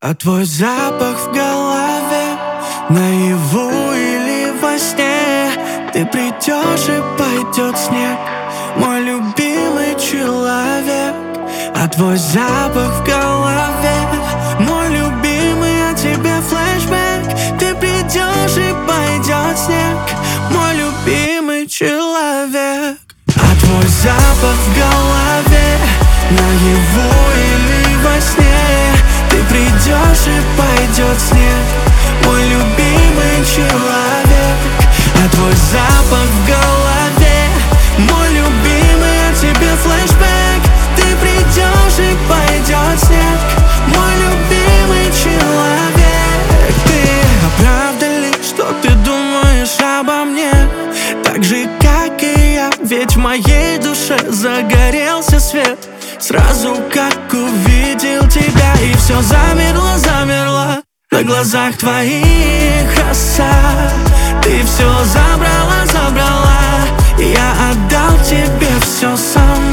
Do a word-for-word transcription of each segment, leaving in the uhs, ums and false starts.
А твой запах в голове, наяву или во сне. Ты придешь и пойдет снег, мой любимый человек. А твой запах в голове, мой любимый, о тебе флешбэк. Ты придешь и пойдет снег, мой любимый человек. А твой запах в голове, наяву или во сне. Ты придешь и пойдет снег, мой любимый человек. А твой запах в голове, мой любимый, о тебе флешбэк. Ты придешь и пойдет снег, мой любимый человек. Ты, а правда ли, что ты думаешь обо мне так же, как и я? Ведь в моей душе загорелся свет сразу, как увидел тебя. И все замерло, замерло на глазах твоих, роса. Ты все забрала, забрала, и я отдал тебе все сам.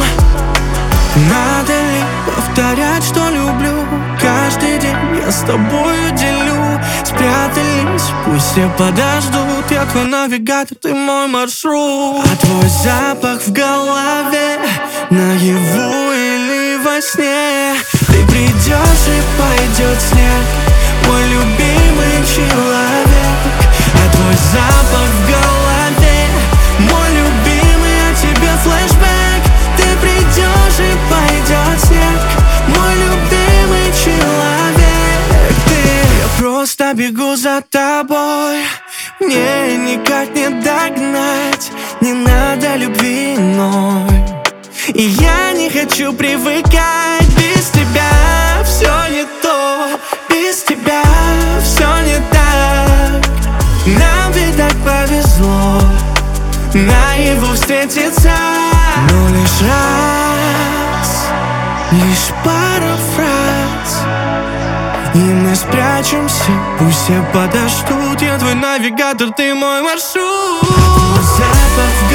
Надо ли повторять, что люблю? Каждый день я с тобою делю. Спрятались, пусть все подождут. Я твой навигатор, ты мой маршрут. А твой запах в голове, наяву или во сне. Ты придешь и пойдет снег, мой любимый человек. А твой запах в голове, мой любимый, о тебе флешбэк. Ты придешь и пойдет снег, мой любимый человек. Ты, я просто бегу за тобой, мне никак не догнать. Не надо любви иной, и я не хочу привыкать. Без тебя все не то, без тебя все не так. Нам ведь так повезло наяву встретиться. Но лишь раз, лишь пара фраз, и мы спрячемся, пусть все подождут. Я твой навигатор, ты мой маршрут. Запах